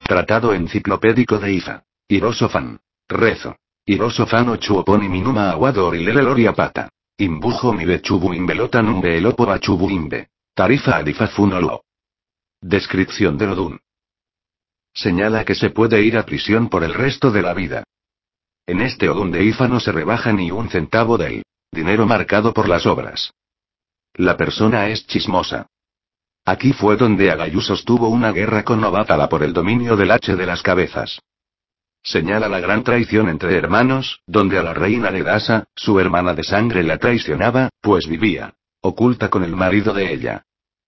Tratado enciclopédico de Ifa. Hirosofan. Rezo. Hirosofan o chuoponi minuma aguado orilele loria pata. Imbujo mi bechubu imbelota numbe elopo bachubu imbe. Tarifa adifa funolo. Descripción del Odún. Señala que se puede ir a prisión por el resto de la vida. En este Odún de Ifa no se rebaja ni un centavo del dinero marcado por las obras. La persona es chismosa. Aquí fue donde Agayusos tuvo una guerra con Obatala por el dominio del H de las cabezas. Señala la gran traición entre hermanos, donde a la reina de Dasa, su hermana de sangre la traicionaba, pues vivía oculta con el marido de ella.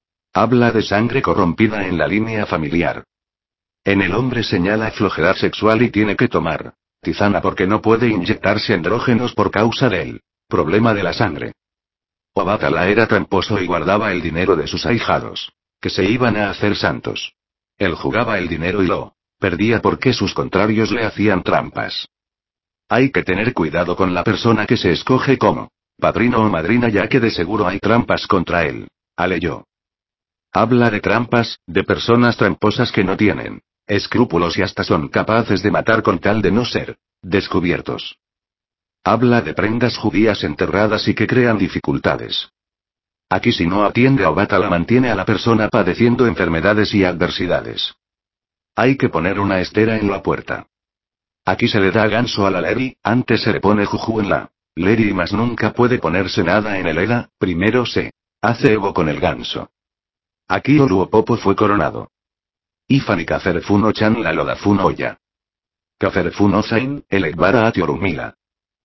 Habla de sangre corrompida en la línea familiar. En el hombre señala flojedad sexual y tiene que tomar tizana porque no puede inyectarse andrógenos por causa del problema de la sangre. Obatala era tramposo y guardaba el dinero de sus ahijados, que se iban a hacer santos. Él jugaba el dinero y lo perdía porque sus contrarios le hacían trampas. Hay que tener cuidado con la persona que se escoge como padrino o madrina, ya que de seguro hay trampas contra él. Aleyó. Habla de trampas, de personas tramposas que no tienen escrúpulos y hasta son capaces de matar con tal de no ser descubiertos. Habla de prendas judías enterradas y que crean dificultades. Aquí si no atiende a Obatala mantiene a la persona padeciendo enfermedades y adversidades. Hay que poner una estera en la puerta. Aquí se le da ganso a la leri, antes se le pone juju en la leri y más nunca puede ponerse nada en el ela, primero se hace evo con el ganso. Aquí Oluopopo fue coronado. Ifan y Kaferfun Ochan la Lodafun Oya. Kaferfun Osain, el Ekbara Atiorumila.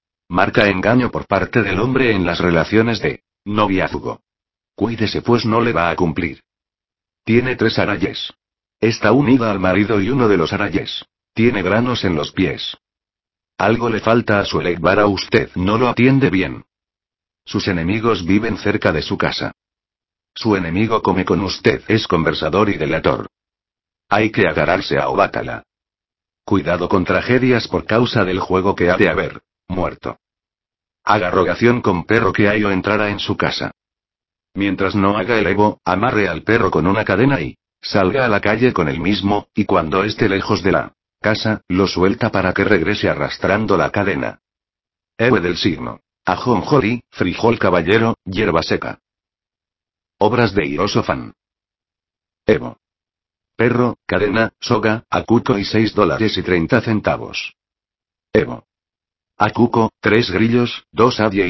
Marca engaño por parte del hombre en las relaciones de noviazgo. Cuídese pues no le va a cumplir. Tiene 3 arayes. Está unida al marido y uno de los arayes tiene granos en los pies. Algo le falta a su Ekbara, usted no lo atiende bien. Sus enemigos viven cerca de su casa. Su enemigo come con usted, es conversador y delator. Hay que agarrarse a Obatala. Cuidado con tragedias por causa del juego que ha de haber muerto. Haga rogación con perro que hay o entrara en su casa. Mientras no haga el evo, amarre al perro con una cadena y salga a la calle con el mismo, y cuando esté lejos de la casa, lo suelta para que regrese arrastrando la cadena. Ewe del signo. Ajonjolí, frijol caballero, hierba seca. Obras de Hirosofan. Evo. Perro, cadena, soga, acuco y $6.30. Evo. Acuco, 3 grillos, 2 adie y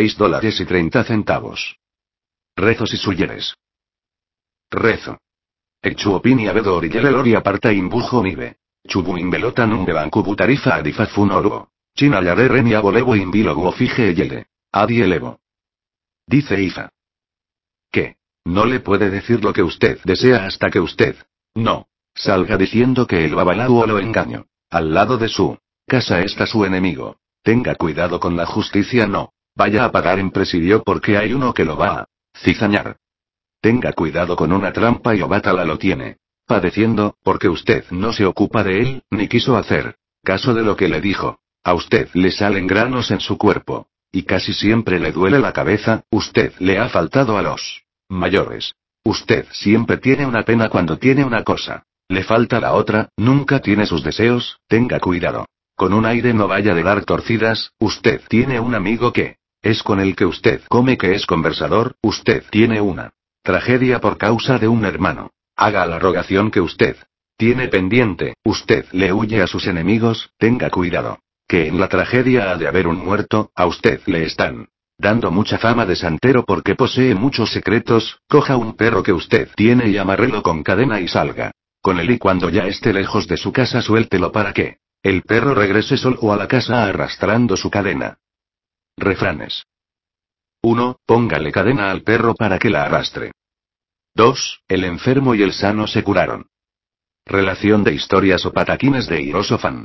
$16.30. Rezos y suyeres. Rezo. Echuopini abedo orillele lori aparta imbujo mibe. Chubu imbelota numbe bancubu tarifa adifa funoruo. China yare reni abolevo imbiloguo fije eyele. Adi elevo. Dice Ifa. ¿Qué? No le puede decir lo que usted desea hasta que usted no salga diciendo que el babalao lo engaño. Al lado de su casa está su enemigo. Tenga cuidado con la justicia, no vaya a pagar en presidio porque hay uno que lo va a cizañar. Tenga cuidado con una trampa y Obatala lo tiene padeciendo, porque usted no se ocupa de él, ni quiso hacer caso de lo que le dijo. A usted le salen granos en su cuerpo. Y casi siempre le duele la cabeza, usted le ha faltado a los mayores. Usted siempre tiene una pena cuando tiene una cosa. Le falta la otra, nunca tiene sus deseos, tenga cuidado. Con un aire no vaya de dar torcidas, usted tiene un amigo que es con el que usted come, que es conversador, usted tiene una tragedia por causa de un hermano. Haga la rogación que usted tiene pendiente, usted le huye a sus enemigos, tenga cuidado. Que en la tragedia ha de haber un muerto, a usted le están dando mucha fama de santero porque posee muchos secretos, coja un perro que usted tiene y amárrelo con cadena y salga con él y cuando ya esté lejos de su casa suéltelo para que el perro regrese solo a la casa arrastrando su cadena. Refranes. 1. Póngale cadena al perro para que la arrastre. 2. El enfermo y el sano se curaron. Relación de historias o pataquines de Hirosofan.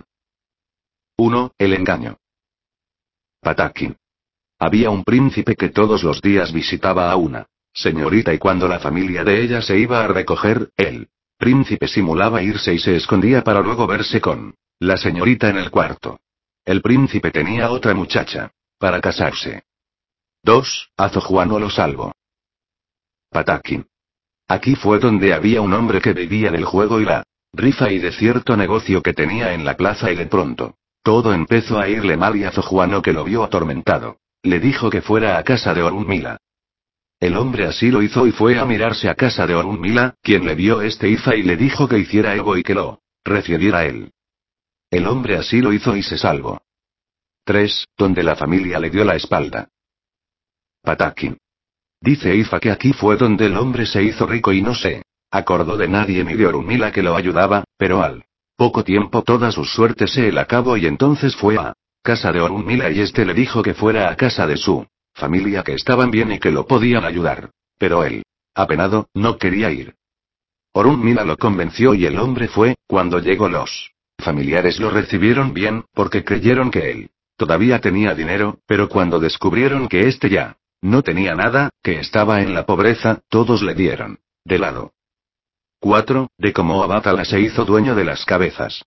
1. El engaño. Pataquín. Había un príncipe que todos los días visitaba a una señorita y cuando la familia de ella se iba a recoger, el príncipe simulaba irse y se escondía para luego verse con la señorita en el cuarto. El príncipe tenía otra muchacha para casarse. 2. Azojuano lo salvo. Pataquín. Aquí fue donde había un hombre que vivía del juego y la rifa y de cierto negocio que tenía en la plaza y de pronto. Todo empezó a irle mal y a Zojuano, que lo vio atormentado, le dijo que fuera a casa de Orunmila. El hombre así lo hizo y fue a mirarse a casa de Orunmila, quien le vio ifa y le dijo que hiciera ego y que lo recibiera él. El hombre así lo hizo y se salvó. 3. Donde la familia le dio la espalda. Patakin. Dice Ifa que aquí fue donde el hombre se hizo rico y no se acordó de nadie ni de Orunmila que lo ayudaba, pero al poco tiempo toda su suerte se le acabó y entonces fue a casa de Orunmila y este le dijo que fuera a casa de su familia, que estaban bien y que lo podían ayudar. Pero él, apenado, no quería ir. Orunmila lo convenció y el hombre fue. Cuando llegó, los familiares lo recibieron bien, porque creyeron que él todavía tenía dinero, pero cuando descubrieron que este ya no tenía nada, que estaba en la pobreza, todos le dieron de lado. 4. De cómo Obatala se hizo dueño de las cabezas.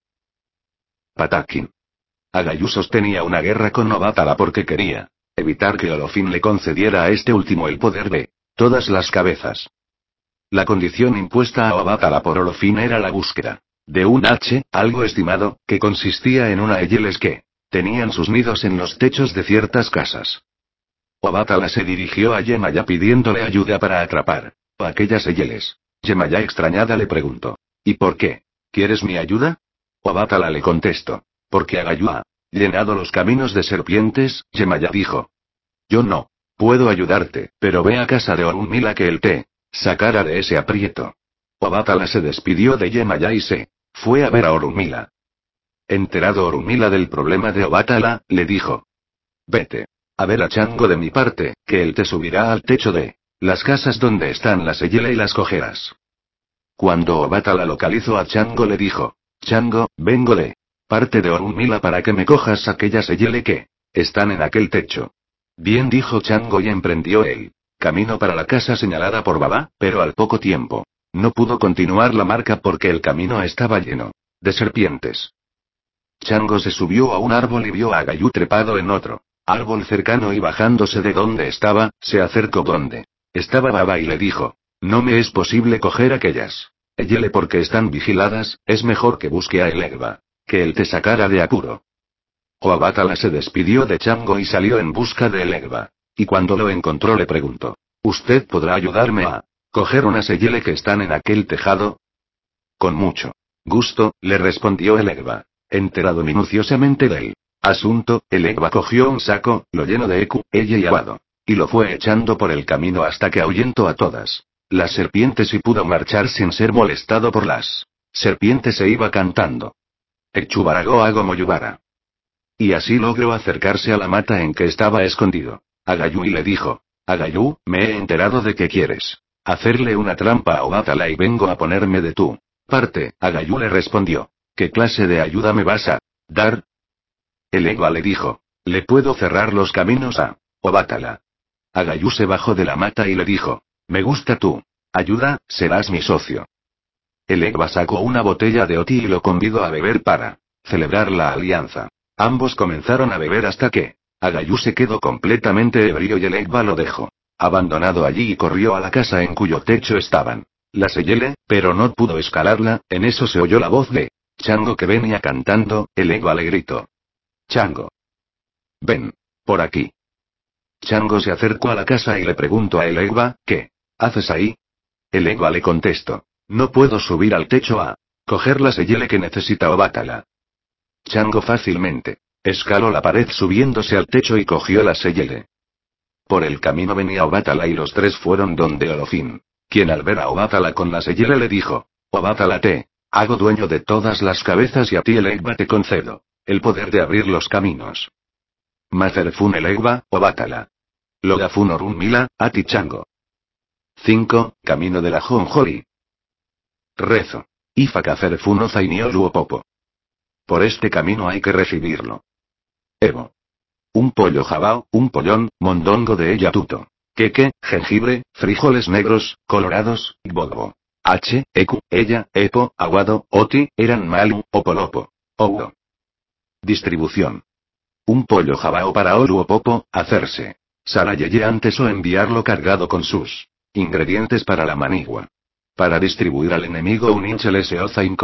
Patakin. Agayu sostenía una guerra con Obatala porque quería evitar que Olofin le concediera a este último el poder de todas las cabezas. La condición impuesta a Obatala por Olofin era la búsqueda de un algo estimado, que consistía en una Eyeles que tenían sus nidos en los techos de ciertas casas. Obatala se dirigió a Yemaya pidiéndole ayuda para atrapar a aquellas Eyeles. Yemaya, extrañada, le preguntó: ¿y por qué quieres mi ayuda? Obatala le contestó: porque Agayu ha llenado los caminos de serpientes. Yemaya dijo: yo no puedo ayudarte, pero ve a casa de Orunmila que él te sacará de ese aprieto. Obatala se despidió de Yemaya y se fue a ver a Orunmila. Enterado Orunmila del problema de Obatala, le dijo: vete a ver a Chango de mi parte, que él te subirá al techo de las casas donde están las Eyele y las cogerás. Cuando Obatala localizó a Chango, le dijo: Chango, vengo de parte de Orunmila para que me cojas aquellas Eyele que están en aquel techo. Bien, dijo Chango y emprendió el camino para la casa señalada por Baba, pero al poco tiempo no pudo continuar la marca porque el camino estaba lleno de serpientes. Chango se subió a un árbol y vio a Agayu trepado en otro árbol cercano y bajándose de donde estaba, se acercó donde estaba Baba y le dijo: no me es posible coger aquellas Eyele porque están vigiladas, es mejor que busque a Elegba, que él te sacara de apuro. Obatala se despidió de Chango y salió en busca de Elegba, y cuando lo encontró le preguntó: ¿usted podrá ayudarme a coger unas Eyele que están en aquel tejado? Con mucho gusto, le respondió Elegba. Enterado minuciosamente del asunto, Elegba cogió un saco, lo llenó de ella y aguado, y lo fue echando por el camino hasta que ahuyentó a todas las serpientes y pudo marchar sin ser molestado por las serpientes. Se iba cantando: Echubarago hago moyubara. Y así logró acercarse a la mata en que estaba escondido Agayu y le dijo: Agayu, me he enterado de que quieres hacerle una trampa a Obatala y vengo a ponerme de tu parte. Agayu le respondió: ¿qué clase de ayuda me vas a dar? Elegba le dijo: le puedo cerrar los caminos a Obatala. Agayu se bajó de la mata y le dijo: me gusta tu ayuda, serás mi socio. Elegba sacó una botella de oti y lo convidó a beber para celebrar la alianza. Ambos comenzaron a beber hasta que Agayu se quedó completamente ebrio y Elegba lo dejó abandonado allí y corrió a la casa en cuyo techo estaban las Eyele, pero no pudo escalarla. En eso se oyó la voz de Chango que venía cantando. Elegba le gritó: Chango, ven por aquí. Chango se acercó a la casa y le preguntó a Elegba: ¿qué haces ahí? Elegba le contestó: no puedo subir al techo a coger las Eyele que necesita Obatala. Chango fácilmente escaló la pared subiéndose al techo y cogió las Eyele. Por el camino venía Obatala y los tres fueron donde Olofin, quien al ver a Obatala con las Eyele le dijo: Obatala, te hago dueño de todas las cabezas y a ti, Elegba, te concedo el poder de abrir los caminos. Mazerfun Elegba, Obatala. Logafun Orunmila, a ti Chango. 5. Camino de la Jonjoli. Rezo. Ifakacerfun Ozainioluopopo. Por este camino hay que recibirlo. Evo. Un pollo jabao, un pollón, mondongo de ella tuto. Queque, jengibre, frijoles negros, colorados, bobo. Ella, epo, aguado, oti, eran malu, opolopo. Oudo. Distribución. Un pollo jabao para Oluopopo, hacerse Sarayeye antes o enviarlo cargado con sus ingredientes para la manigua. Para distribuir al enemigo un inchelese o zaincón.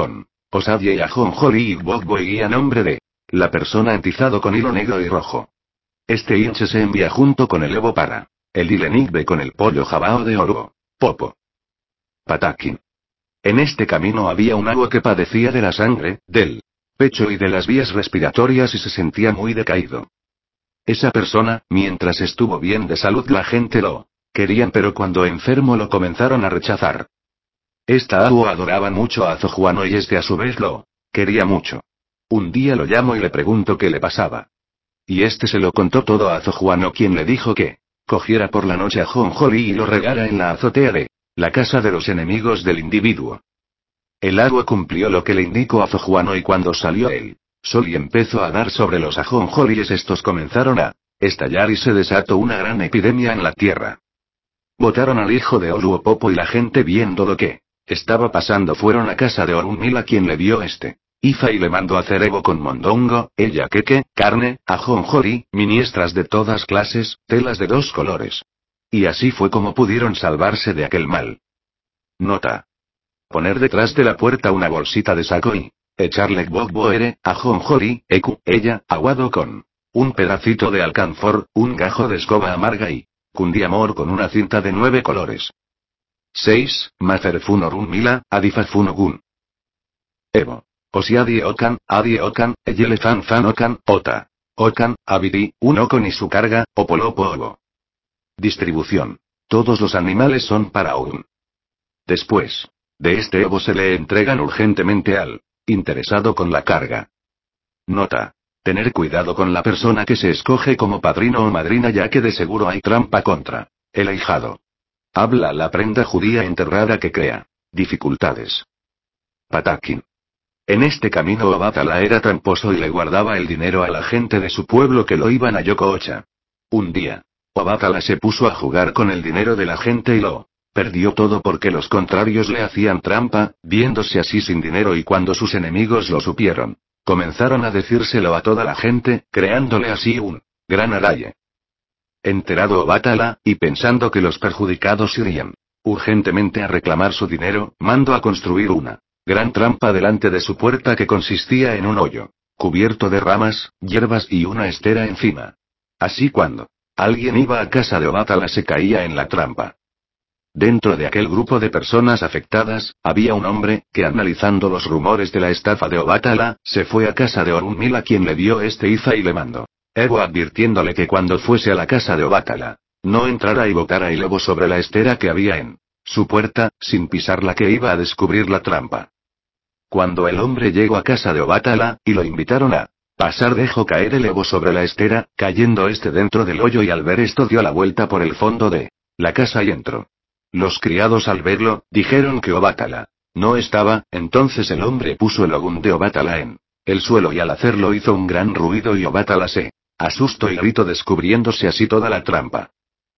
Osadie y Ajonjoli y Bogbo y a nombre de la persona entizado con hilo negro y rojo. Este hinche se envía junto con el Evo para el Ilenigbe con el pollo jabao de Oruo. Popo. Patakin. En este camino había un agua que padecía de la sangre, del pecho y de las vías respiratorias y se sentía muy decaído. Esa persona, mientras estuvo bien de salud la gente lo querían, pero cuando enfermo lo comenzaron a rechazar. Esta agua adoraba mucho a Zojuano y este a su vez lo quería mucho. Un día lo llamo y le pregunto qué le pasaba. Y este se lo contó todo a Zojuano, quien le dijo que cogiera por la noche a Jonjoli y lo regara en la azotea de la casa de los enemigos del individuo. El agua cumplió lo que le indicó a Zojuano y cuando salió el sol y empezó a dar sobre los ajonjolíes, estos comenzaron a estallar y se desató una gran epidemia en la tierra. Botaron al hijo de Oluopopo y la gente, viendo lo que estaba pasando, fueron a casa de Orunmila, quien le vio Ifa y le mandó hacer ego con mondongo, queque, carne, ajonjolí, miniestras de todas clases, telas de 2 colores. Y así fue como pudieron salvarse de aquel mal. Nota. Poner detrás de la puerta una bolsita de saco y echarle bogboere, ajonjolí, aguado con un pedacito de alcanfor, un gajo de escoba amarga y cundiamor con una cinta de 9 colores. 6. Macerfun Orunmila, Adifafunogun. Evo. Osiadie Okan, Eyelefan Fan Okan, Ota. Okan, Abidi, un Okon y su carga, Opolopo Ovo. Distribución. Todos los animales son para un. Después de este Evo se le entregan urgentemente al interesado con la carga. Nota. Tener cuidado con la persona que se escoge como padrino o madrina, ya que de seguro hay trampa contra el ahijado. Habla la prenda judía enterrada que crea dificultades. Patakin. En este camino Obatala era tramposo y le guardaba el dinero a la gente de su pueblo que lo iban a Yokoocha. Un día, Obatala se puso a jugar con el dinero de la gente y lo perdió todo porque los contrarios le hacían trampa, viéndose así sin dinero, y cuando sus enemigos lo supieron, comenzaron a decírselo a toda la gente, creándole así un gran araye. Enterado Obatala, y pensando que los perjudicados irían urgentemente a reclamar su dinero, mandó a construir una gran trampa delante de su puerta que consistía en un hoyo cubierto de ramas, hierbas y una estera encima. Así cuando alguien iba a casa de Obatala se caía en la trampa. Dentro de aquel grupo de personas afectadas, había un hombre, que analizando los rumores de la estafa de Obatala, se fue a casa de Orunmila, quien le dio Ifa y le mandó Evo, advirtiéndole que cuando fuese a la casa de Obatala, no entrara y botara el Evo sobre la estera que había en su puerta, sin pisarla, que iba a descubrir la trampa. Cuando el hombre llegó a casa de Obatala, y lo invitaron a pasar, dejó caer el Evo sobre la estera, cayendo dentro del hoyo, y al ver esto dio la vuelta por el fondo de la casa y entró. Los criados, al verlo, dijeron que Obatala no estaba. Entonces el hombre puso el ogún de Obatala en el suelo y al hacerlo hizo un gran ruido y Obatala se asustó y gritó, descubriéndose así toda la trampa.